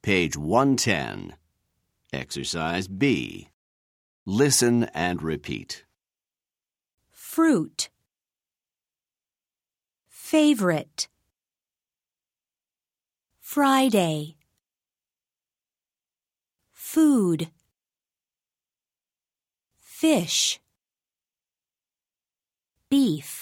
Page 110. Exercise B. Listen and repeat. Fruit. Favorite. Friday. Food. Fish. Beef.